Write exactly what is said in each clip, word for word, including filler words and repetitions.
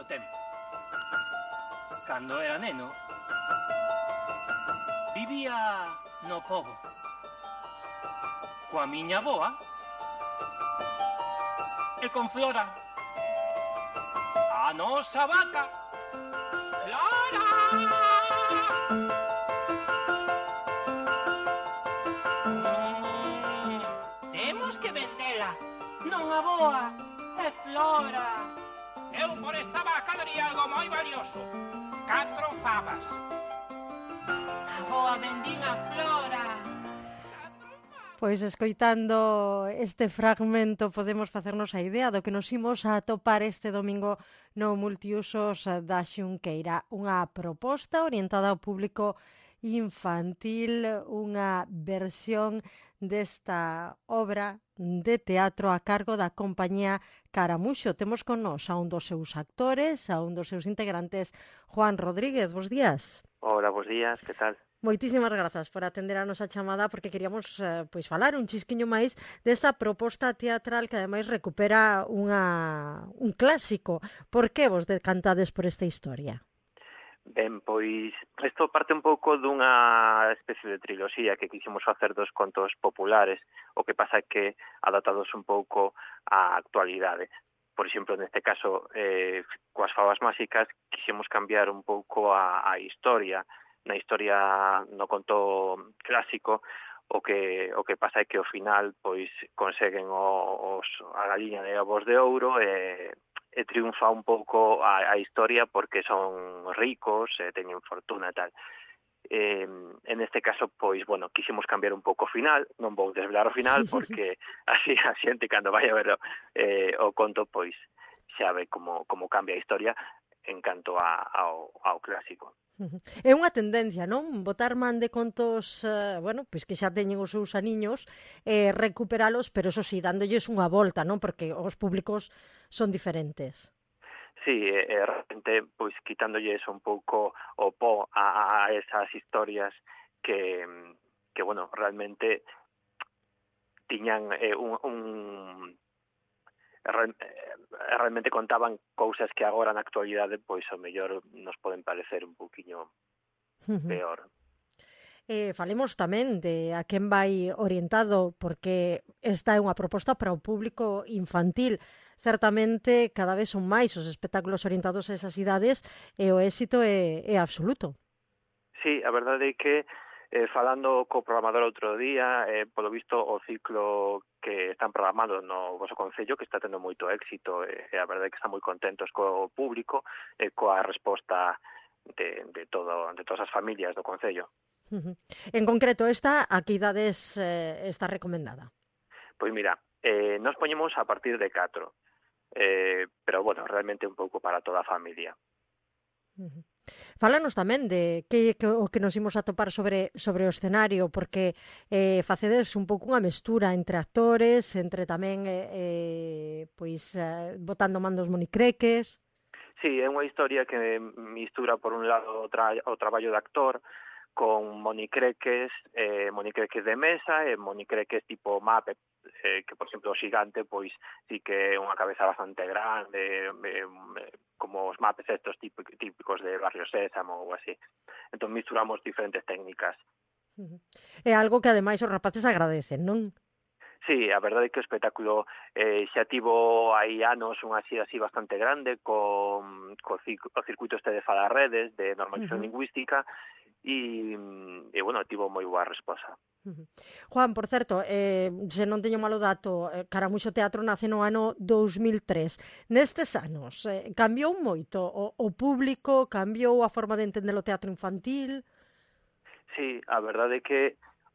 moito tempo. Cando era neno, vivía no pobo coa miña avoa e con Flora, a nosa vaca. Flora! Mm, temos que vendela. Non a boa, é Flora. Eu por esta vaca daría algo moi valioso. Catro favas. A boa vendín a Flora. Pois escoitando este fragmento podemos facernos a idea do que nos imos a atopar este domingo no Multiusos da Xunqueira. Unha proposta orientada ao público infantil, unha versión desta obra de teatro a cargo da compañía Caramuxo. Temos con nós a un dos seus actores, a un dos seus integrantes, Juan Rodríguez. Bos días. Hola, bos días, que tal? Moitísimas grazas por atender a nosa chamada, porque queríamos eh, pois falar un chisquiño máis desta proposta teatral que ademais recupera unha, un clásico. Por que vos decantades por esta historia? Ben, pois isto parte un pouco dunha especie de triloxía que quisimos facer dos contos populares, o que pasa é que adaptados un pouco á actualidade. Por exemplo, neste caso, eh, coas favas máxicas, quixemos cambiar un pouco a, a historia. Na historia, no conto clásico, o que o que pasa é que ao final pois conseguen os, a galiña de ovos de ouro e, e triunfa un pouco a, a historia porque son ricos e teñen fortuna e tal. Eh, en este caso, pois, bueno, quisimos cambiar un pouco o final, non vou desvelar o final porque así a xente cando vai a ver eh, o conto, pois xa ve como, como cambia a historia en canto a, ao, ao clásico. É unha tendencia, non? Botar man de contos, eh, bueno, pois que xa teñen os seus aniños, eh, recuperalos, pero eso sí, dándolles unha volta, non? Porque os públicos son diferentes. Sí, e, e realmente, pois, quitándolles un pouco o po a, a esas historias que, que bueno, realmente tiñan eh, un... un realmente contaban cousas que agora na actualidade pois o mellor nos poden parecer un pouquiño peor. Eh, falemos tamén de a quen vai orientado, porque esta é unha proposta para o público infantil. Certamente cada vez son máis os espectáculos orientados a esas idades e o éxito é, é absoluto. Sí, a verdade é que Eh, falando co programador outro día, eh, polo visto o ciclo que están programando no vosso concello, que está tendo moito éxito, e eh, a verdade é que están moi contentos co público e eh, coa resposta de, de, todo, de todas as familias do concello. Uh-huh. En concreto, esta, a que idades eh, está recomendada? Pois mira, eh, nos poñemos a partir de catro, eh, pero bueno, realmente un pouco para toda a familia. Uh-huh. Fálanos tamén de que, que o que nos imos a topar sobre, sobre o escenario, porque eh, facedes un pouco unha mestura entre actores, entre tamén eh, eh, pois eh, botando mandos monicreques. Sí, é unha historia que mistura por un lado o, tra o traballo de actor con monicreques, eh, monicreques de mesa e monicreques tipo Muppet, eh, que, por exemplo, o xigante, pois, sí que é unha cabeza bastante grande, eh, como os Muppets estos típicos de Barrio Sésamo ou así. Entón, misturamos diferentes técnicas. Uh-huh. É algo que, ademais, os rapaces agradecen, non? Sí, a verdade é que o espectáculo eh, xa tivo hai anos unha xira así bastante grande con, co, o circuito este de Falarredes, de normalización uh-huh. lingüística, e, e bueno, tivo moi boa resposta. Uh-huh. Juan, por certo, eh, se non teño malo dato, eh, Caramuxo Teatro nace no ano dous mil tres. Nestes anos, eh, cambiou moito o, o público, cambiou a forma de entender o teatro infantil? Sí, a verdade é que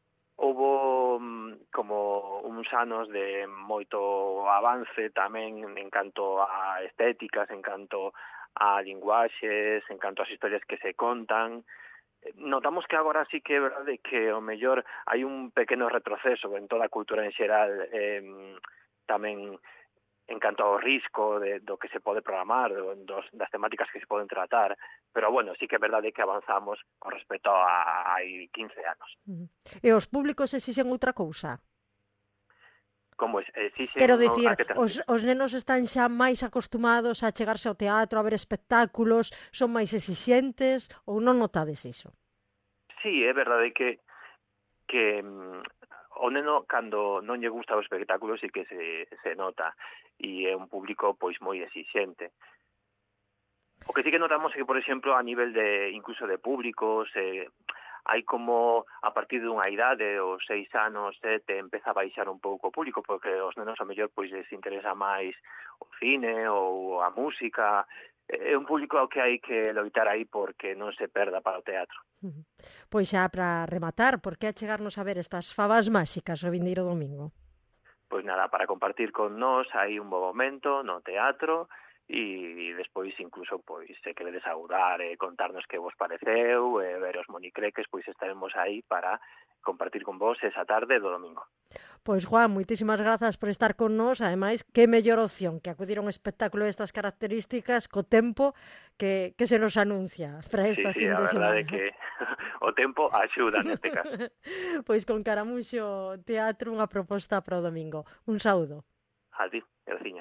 houbo como uns anos de moito avance tamén en canto a estéticas, en canto a linguaxes, en canto as historias que se contan. Notamos que agora sí que é verdade que o mellor hai un pequeno retroceso en toda a cultura en xeral, eh, tamén en canto ao risco de, do que se pode programar, dos, das temáticas que se poden tratar, pero bueno, sí que é verdade que avanzamos con respecto a hai quince anos. Uh-huh. E os públicos exixen outra cousa? como exixe... Quero dicir, os, os nenos están xa máis acostumados a chegarse ao teatro, a ver espectáculos, son máis exixentes, ou non notades iso? Sí, é verdade que que um, o neno, cando non lle gusta o espectáculo, sí que se, se nota, e é un público pois moi exixente. O que sí que notamos é que, por exemplo, a nivel de incluso de públicos, eh, hai como a partir dunha idade, os seis anos, sete, empeza a baixar un pouco o público, porque os nenos a mellor pois les interesa máis o cine ou a música. É un público ao que hai que loitar aí porque non se perda para o teatro. Pois xa para rematar, por que achegarnos a ver estas fabas máxicas o vindeiro domingo? Pois nada, para compartir con nós hai un bo momento no teatro, e despois incluso pois se queredes agudar e contarnos que vos pareceu e ver os monicreques, pois estaremos aí para compartir con vos esa tarde do domingo. Pois Juan, moitísimas grazas por estar con nós, ademais, que mellor opción que acudir a un espectáculo destas características co tempo que, que se nos anuncia para esta sí, sí, fin de semana. Sí, sí, a verdade é que o tempo axuda neste caso. Pois con Caramuxo Teatro unha proposta para o domingo. Un saúdo. A ti, graciñas.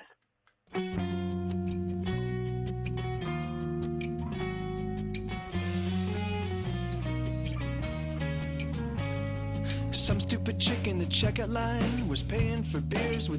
Some stupid chick in the checkout line was paying for beers with